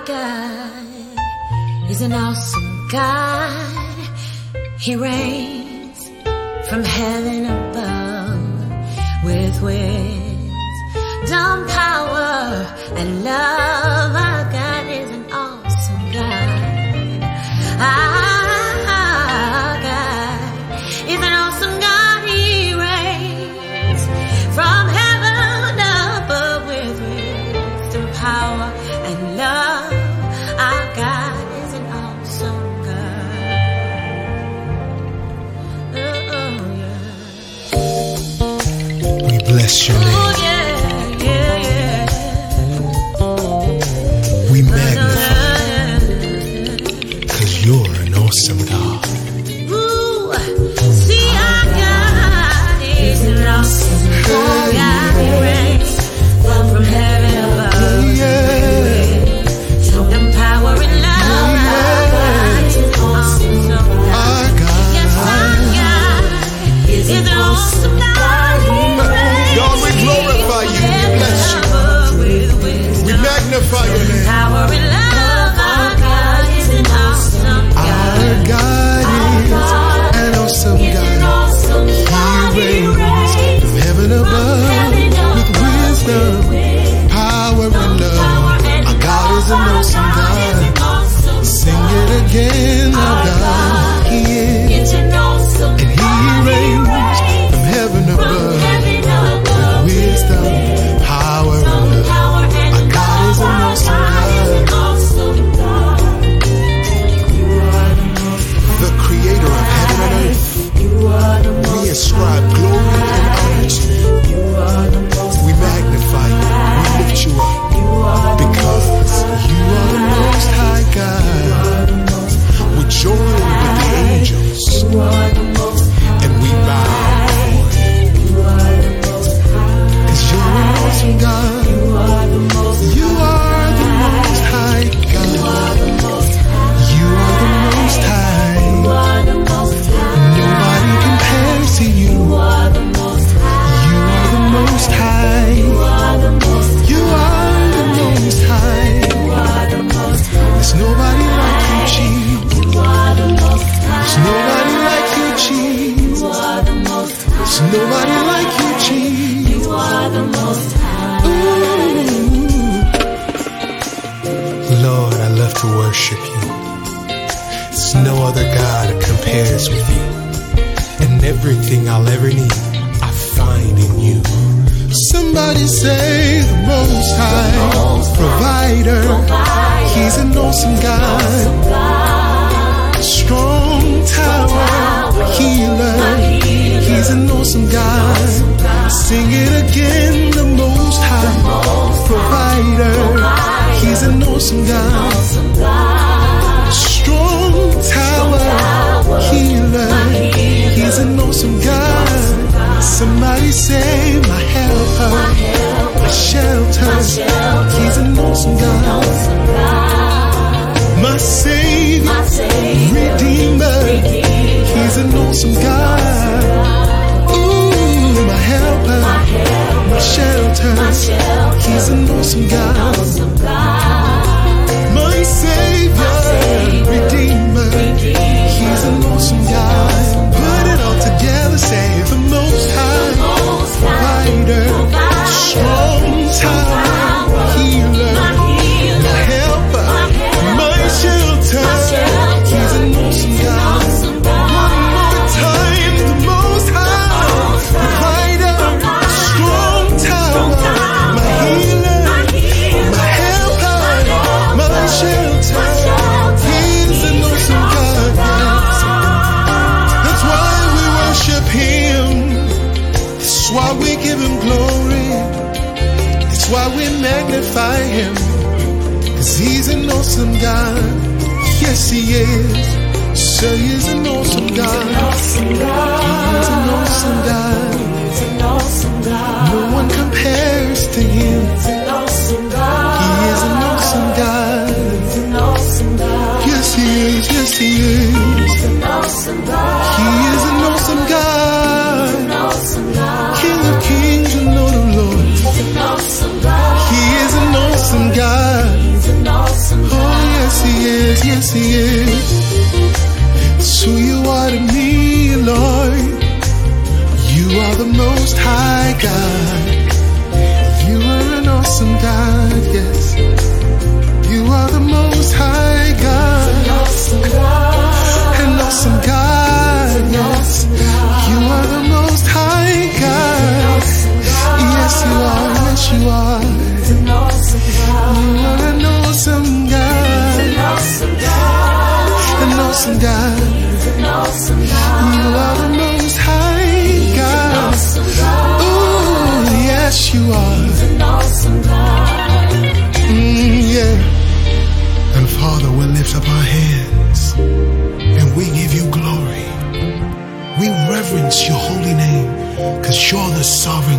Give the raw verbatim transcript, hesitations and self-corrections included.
God is an awesome God. He reigns from heaven above with wisdom, power, and love. Our God is an awesome God. Our God is an awesome God. He reigns from heaven above with wisdom, power, and love. Our God is an awesome God. Oh, yeah. We bless your name. Oh, yeah, yeah, yeah. We magnify you, 'cause you're an awesome God. Ooh, see, our God is an awesome God. He reigns from heaven above. And power and love. Our God is an awesome God. Yes, our God is an awesome God. He reigns. God, we glorify you. We bless you. We magnify your name. Power and love. Our God is an awesome God. Our God is an awesome God. He reigns from heaven above with wisdom, power, and love. Our God is an awesome God. Sing it again. Our God, He is, and He reigns from heaven above with wisdom, power, and love. Our God is an awesome God. The creator of heaven and earth. We ascribe glory and honor to you. We magnify you. We lift you up because you are the most high God. We join with the angels and we bow before you. 'Cause you're an awesome God. You are the most high God. You are the most high. Nobody compares to you. You are the most high. You are the most high. There's nobody like you, Jesus. There's nobody like you, Jesus. There's nobody like you, Jesus. Ooh. Lord, I love to worship you. There's no other God that compares with you. And everything I'll ever need, I find in you. Somebody say the Most High Provider. He's an awesome God. Strong tower, healer. He's an awesome God. Sing it again, the Most High Provider. He's an awesome God. Strong tower, healer. He's an awesome God. Somebody say my helper, my shelter. He's an awesome God. My Savior, Redeemer. He's an awesome God. Ooh, my helper, my shelter. He's an awesome God. My Savior, Redeemer. He's an awesome God. Put it all together, say the Most High Provider, strong tower, healer, my helper, my shelter. He's an awesome God. One more time, the Most High Provider, strong tower, my healer, my helper, my shelter. He's an awesome God. That's why we worship Him. That's why we give Him glory. That's why we magnify Him. 'Cause He's an awesome God. Yes, He is. So He's an awesome God. He's an awesome God. No one compares to Him. He is an awesome God. Yes, He is. Yes, He is. He is an awesome God. King of kings and Lord of lords. He is an awesome God. Oh, is, yes he is. It's who you are to me, Lord. You are the most high God. You are an awesome God, yes. You are the most high God. An awesome God. An awesome God, yes. You are the most high God. Yes you are, yes you are. An awesome God. You are an awesome God. An awesome God. An awesome God. An awesome God. You are the most high God. Ooh, yes you are. An awesome God. Mm, yeah. And Father, we lift up our hands and we give you glory. We reverence your holy name because you're the sovereign